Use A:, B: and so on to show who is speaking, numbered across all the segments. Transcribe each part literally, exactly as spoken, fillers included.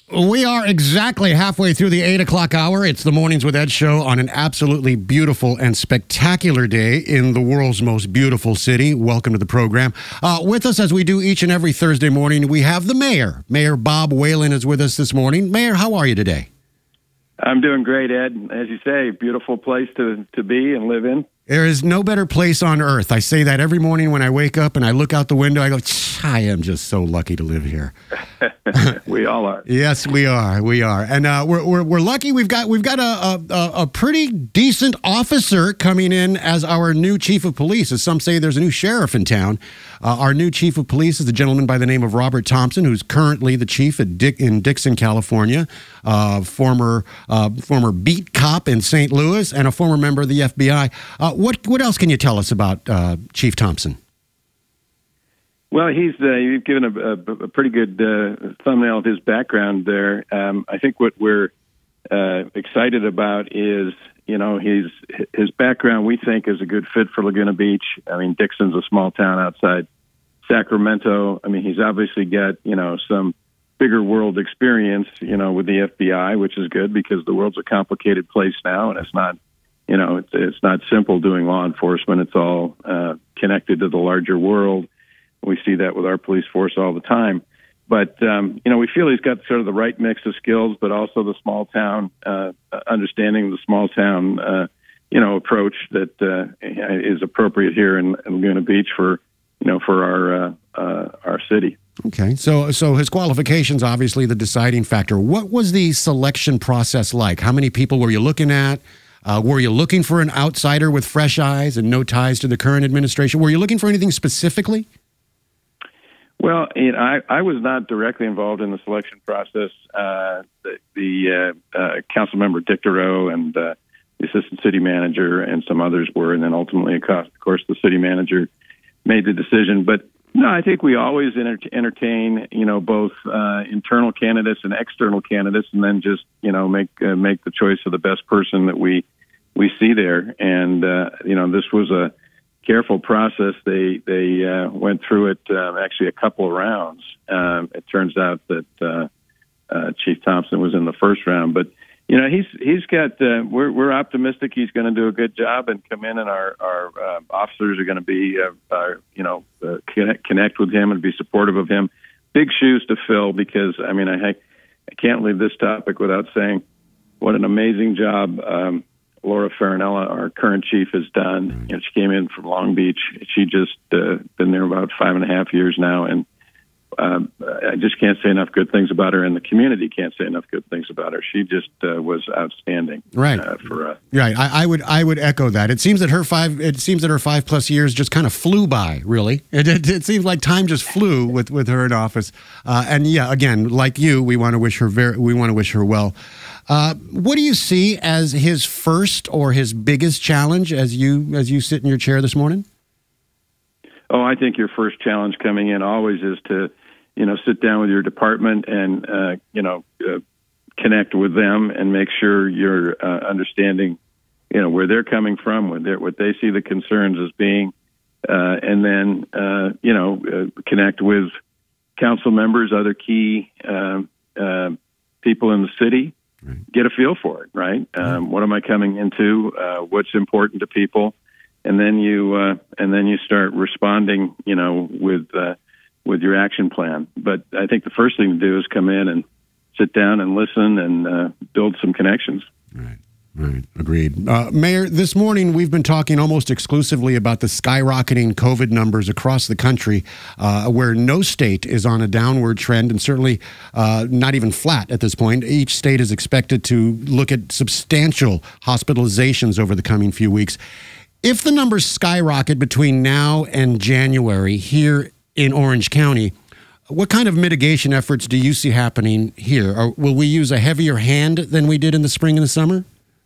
A: We are exactly halfway through the eight o'clock hour. It's the Mornings with Ed show on an absolutely beautiful and spectacular day in the world's most beautiful city. Welcome to the program. Uh, with us, as we do each and every Thursday morning, we have the mayor. Mayor Bob Whalen is with us this morning. Mayor, how are you today?
B: I'm doing great, Ed. As you say, beautiful place to, to be and live in.
A: There is no better place on earth. I say that every morning when I wake up and I look out the window. I go, I am just so lucky to live here.
B: We all are.
A: Yes, we are. We are, and uh, we're, we're we're lucky. We've got we've got a, a a pretty decent officer coming in as our new chief of police. As some say, there's a new sheriff in town. Uh, our new chief of police is a gentleman by the name of Robert Thompson, who's currently the chief at Dick in Dixon, California. Uh, former uh, former beat cop in Saint Louis and a former member of the F B I. Uh, what what else can you tell us about uh, Chief Thompson?
B: Well, he's uh, you've given a, a, a pretty good uh, thumbnail of his background there. Um, I think what we're uh, excited about is, you know, his his background. We think is a good fit for Laguna Beach. I mean, Dixon's a small town outside Sacramento. I mean, he's obviously got, you know, some bigger world experience, you know, with the F B I, which is good because the world's a complicated place now, and it's not, you know, it's it's not simple doing law enforcement. It's all uh, connected to the larger world. We see that with our police force all the time. But, um, you know, we feel he's got sort of the right mix of skills, but also the small town, uh, understanding the small town, uh, you know, approach that uh, is appropriate here in, in Laguna Beach for, you know, for our uh, uh, our city.
A: Okay. So so his qualifications, obviously the deciding factor. What was the selection process like? How many people were you looking at? Uh, were you looking for an outsider with fresh eyes and no ties to the current administration? Were you looking for anything specifically?
B: Well, you know, I, I was not directly involved in the selection process. Uh, the the uh, uh, council member Dick DeRoe and uh, the assistant city manager and some others were, and then ultimately, of course, the city manager made the decision. But no, I think we always enter- entertain, you know, both uh, internal candidates and external candidates, and then just, you know, make uh, make the choice of the best person that we we see there. And uh, you know, this was a careful process. They they uh, went through it uh, actually a couple of rounds. Um, it turns out that uh, uh, Chief Thompson was in the first round, but you know he's he's got. Uh, we're we're optimistic he's going to do a good job and come in, and our our uh, officers are going to be uh, uh, you know uh, connect connect with him and be supportive of him. Big shoes to fill because I mean I I can't leave this topic without saying what an amazing job. Um, Laura Farinella, our current chief, has done. You know, she came in from Long Beach. She just uh, been there about five and a half years now, and um, I just can't say enough good things about her, and the community can't say enough good things about her. She just uh, was outstanding,
A: right?
B: Uh, for us,
A: right. I, I would, I would echo that. It seems that her five, it seems that her five plus years just kind of flew by. Really, it, it, it seems like time just flew with, with her in office. Uh, and yeah, again, like you, we want to wish her very, we want to wish her well. Uh, what do you see as his first or his biggest challenge as you as you sit in your chair this morning?
B: Oh, I think your first challenge coming in always is to, you know, sit down with your department and, uh, you know, uh, connect with them and make sure you're uh, understanding, you know, where they're coming from, what, what they see the concerns as being, uh, and then, uh, you know, uh, connect with council members, other key uh, uh, people in the city. Right. Get a feel for it, right? Um, what am I coming into? Uh, what's important to people? And then you uh, and then you start responding, you know, with uh, with your action plan. But I think the first thing to do is come in and sit down and listen and uh, build some connections.
A: Right. Right. Agreed. Uh, Mayor, this morning we've been talking almost exclusively about the skyrocketing COVID numbers across the country, uh, where no state is on a downward trend and certainly uh, not even flat at this point. Each state is expected to look at substantial hospitalizations over the coming few weeks. If the numbers skyrocket between now and January here in Orange County, what kind of mitigation efforts do you see happening here? Or will we use a heavier hand than we did in the spring and the summer?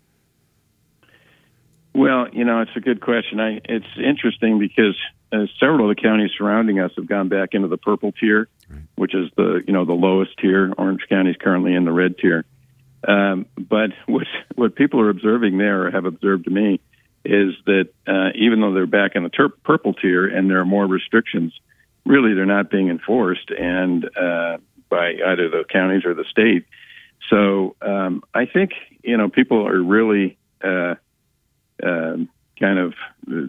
B: Well, you know, it's a good question. I, it's interesting because uh, several of the counties surrounding us have gone back into the purple tier, right, which is the, you know, the lowest tier. Orange County is currently in the red tier. Um, but what what people are observing there, or have observed to me, is that uh, even though they're back in the ter- purple tier and there are more restrictions, really they're not being enforced. And uh, by either the counties or the state. So um, I think, you know, people are really uh, uh, kind of, uh,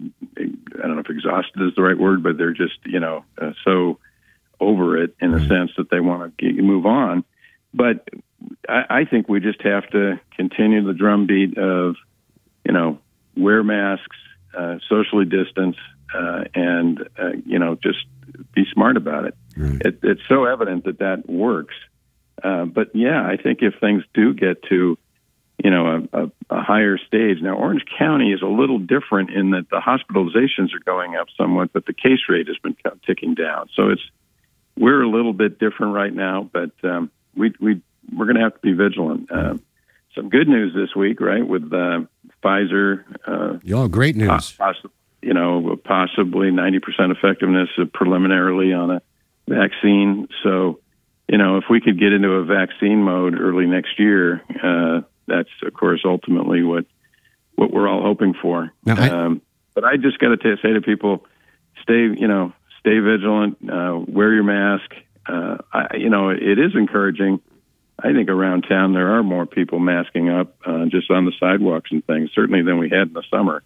B: I don't know if exhausted is the right word, but they're just, you know, uh, so over it in the sense that they want to move on. But I, I think we just have to continue the drumbeat of, you know, wear masks, uh, socially distance, uh, and, uh, you know, just be smart about it. Right. it. It's so evident that that works. Uh, but, yeah, I think if things do get to, you know, a, a, a higher stage. Now, Orange County is a little different in that the hospitalizations are going up somewhat, but the case rate has been ticking down. So it's we're a little bit different right now, but um, we, we, we're going to have to be vigilant. Uh, some good news this week, right, with uh, Pfizer. Uh,
A: oh, great news.
B: Poss- you know, possibly ninety percent effectiveness uh, preliminarily on a vaccine. So, you know, if we could get into a vaccine mode early next year, uh, that's, of course, ultimately what what we're all hoping for. Now, I, um, but I just got to say to people, stay, you know, stay vigilant, uh, wear your mask. Uh, I, you know, it is encouraging. I think around town there are more people masking up uh, just on the sidewalks and things, certainly than we had in the summer.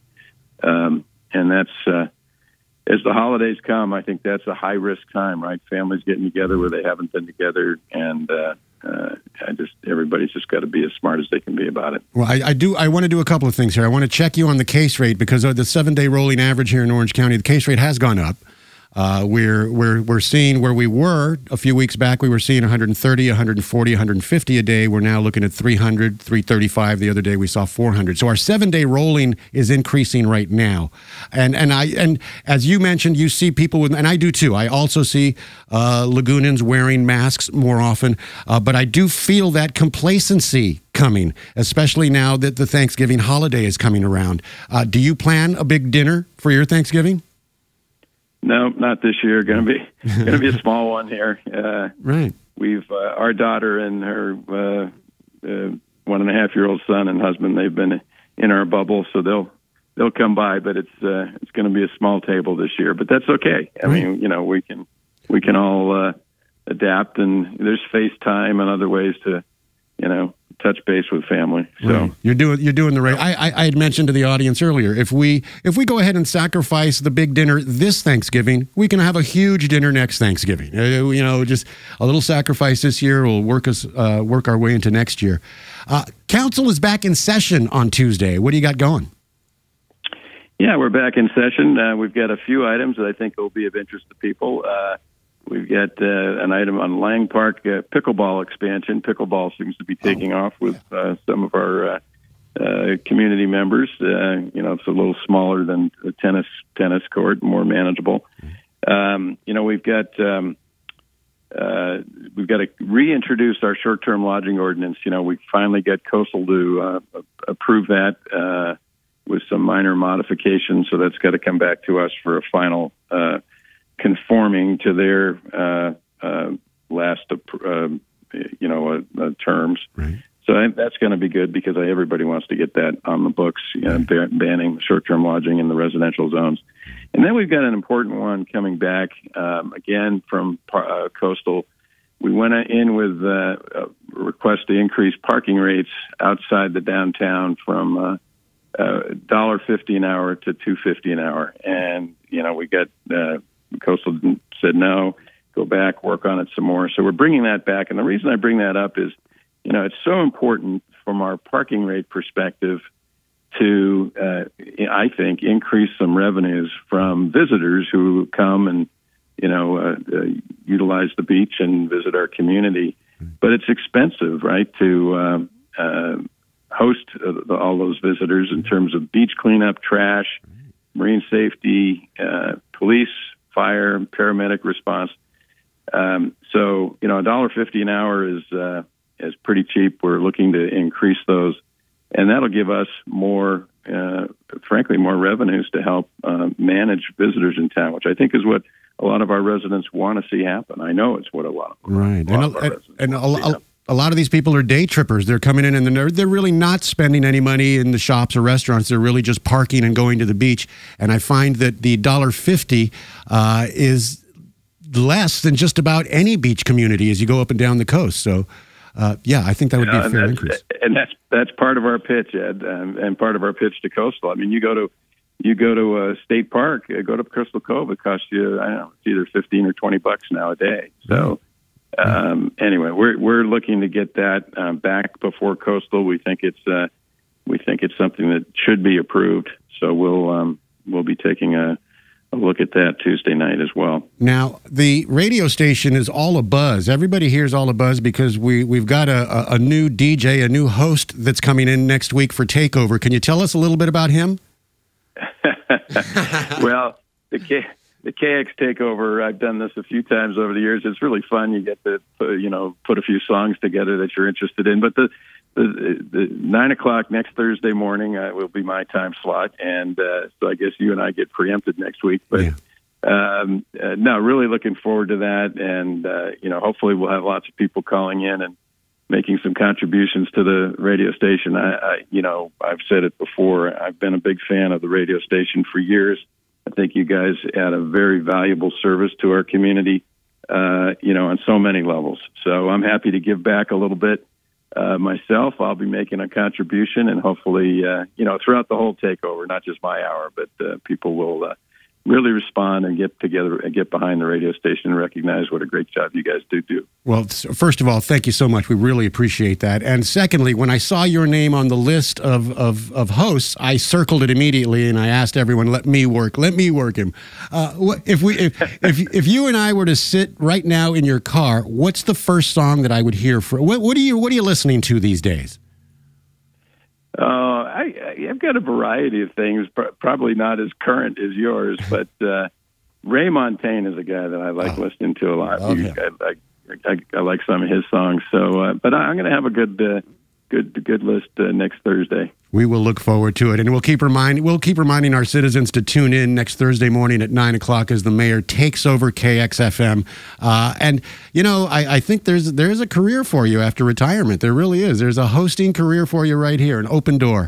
B: Um, and that's, uh, as the holidays come, I think that's a high-risk time, right? Families getting together where they haven't been together, and uh, uh, I just everybody's just got to be as smart as they can be about it.
A: Well, I, I do. I want to do a couple of things here. I want to check you on the case rate because of the seven-day rolling average here in Orange County. The case rate has gone up. Uh, we're we're we're seeing where we were a few weeks back. We were seeing one thirty, one forty, one fifty a day. We're now looking at three hundred, three thirty-five. The other day we saw four hundred. So our seven-day rolling is increasing right now. And and I and as you mentioned, you see people with, and I do too. I also see uh, Lagoonians wearing masks more often. Uh, but I do feel that complacency coming, especially now that the Thanksgiving holiday is coming around. Uh, do you plan a big dinner for your Thanksgiving?
B: No, not this year. Going to be going to be a small one here. Uh,
A: right.
B: We've uh, our daughter and her uh, uh, one and a half year old son and husband. They've been in our bubble, so they'll they'll come by. But it's uh, it's going to be a small table this year. But that's okay. I right. mean, you know, we can we can all uh, adapt, and there's FaceTime and other ways to, you know, touch base with family. So
A: right. you're doing you're doing the right. I, I I had mentioned to the audience earlier, if we if we go ahead and sacrifice the big dinner this Thanksgiving, we can have a huge dinner next Thanksgiving. Uh, you know, just a little sacrifice this year will work us uh, work our way into next year. Uh, council is back in session on Tuesday. What do you got going?
B: Yeah, we're back in session. Uh, we've got a few items that I think will be of interest to people. Uh, We've got uh, an item on Lang Park uh, pickleball expansion. Pickleball seems to be taking oh. off with uh, some of our uh, uh, community members. Uh, you know, it's a little smaller than a tennis tennis court, more manageable. Um, you know, we've got um, uh, we've got to reintroduce our short-term lodging ordinance. You know, we finally got Coastal to uh, approve that uh, with some minor modifications, so that's got to come back to us for a final. Uh, conforming to their uh, uh, last, uh, you know, uh, uh, terms. Right. So I, that's going to be good because I, everybody wants to get that on the books, you know, right. banning short-term lodging in the residential zones. And then we've got an important one coming back, um, again, from uh, Coastal. We went in with uh, a request to increase parking rates outside the downtown from uh, uh, one dollar fifty an hour to two dollars fifty an hour. And, you know, we got... Uh, Coastal said no, go back, work on it some more. So we're bringing that back. And the reason I bring that up is, you know, it's so important from our parking rate perspective to, uh, I think, increase some revenues from visitors who come and, you know, uh, uh, utilize the beach and visit our community. But it's expensive, right, to uh, uh, host uh, all those visitors in terms of beach cleanup, trash, marine safety, uh, police, fire, paramedic response. Um, so, you know, one dollar fifty an hour is uh, is pretty cheap. We're looking to increase those, and that'll give us more, uh, frankly, more revenues to help uh, manage visitors in town, which I think is what a lot of our residents want to see happen. I know it's what a lot of
A: right,
B: a lot
A: and,
B: of our
A: and,
B: residents
A: and
B: want to see
A: a, a lot of these people are day trippers. They're coming in and they're, they're really not spending any money in the shops or restaurants. They're really just parking and going to the beach. And I find that the one dollar fifty uh, is less than just about any beach community as you go up and down the coast. So, uh, yeah, I think that would be
B: uh,
A: a fair
B: and
A: increase.
B: And that's that's part of our pitch, Ed, um, and part of our pitch to Coastal. I mean, you go to you go to uh, State Park, uh, go to Crystal Cove. It costs you, I don't know, it's either fifteen or twenty bucks now a day. So. Um, anyway, we're we're looking to get that uh, back before Coastal. We think it's uh, we think it's something that should be approved. So we'll um, we'll be taking a, a look at that Tuesday night as well.
A: Now, the radio station is all a buzz. Everybody hears all a buzz because we we've got a, a, a new D J, a new host that's coming in next week for Takeover. Can you tell us a little bit about him?
B: Well, the K. The K X Takeover, I've done this a few times over the years. It's really fun. You get to, uh, you know, put a few songs together that you're interested in. But the the, the nine o'clock next Thursday morning uh, will be my time slot, and uh, so I guess you and I get preempted next week. But yeah. um, uh, no, really looking forward to that, and uh, you know, hopefully we'll have lots of people calling in and making some contributions to the radio station. I, I, you know, I've said it before. I've been a big fan of the radio station for years. I think you guys add a very valuable service to our community, uh, you know, on so many levels. So I'm happy to give back a little bit uh, myself. I'll be making a contribution, and hopefully, uh, you know, throughout the whole takeover, not just my hour, but uh, people will uh, really respond and get together and get behind the radio station and recognize what a great job you guys do do.
A: Well, first of all, thank you so much. We really appreciate that. And secondly, when I saw your name on the list of, of, of hosts, I circled it immediately and I asked everyone, let me work, let me work him. Uh, if we, if, if, if you and I were to sit right now in your car, what's the first song that I would hear for, what, what are you, what are you listening to these days?
B: Uh, I, I've got a variety of things, pr- probably not as current as yours, but uh, Ray Montaigne is a guy that I like oh, listening to a lot.
A: Okay.
B: I, I, I, I like some of his songs. So, uh, but I'm going to have a good, uh, good, good list uh, next Thursday.
A: We will look forward to it, and we'll keep remind we'll keep reminding our citizens to tune in next Thursday morning at nine o'clock as the mayor takes over K X F M. Uh, and you know, I, I think there's there's a career for you after retirement. There really is. There's a hosting career for you right here, an open door.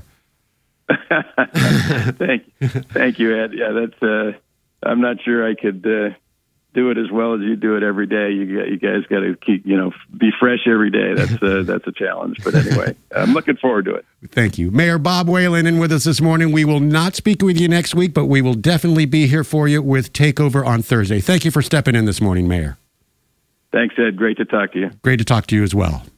B: Thank you, thank you, Ed. Yeah, that's. Uh, I'm not sure I could uh, do it as well as you do it every day. You you guys got to keep, you know, be fresh every day. That's uh, that's a challenge. But anyway, I'm looking forward to it.
A: Thank you. Mayor Bob Whalen in with us this morning. We will not speak with you next week, but we will definitely be here for you with Takeover on Thursday. Thank you for stepping in this morning, Mayor.
B: Thanks, Ed. Great to talk to you.
A: Great to talk to you as well.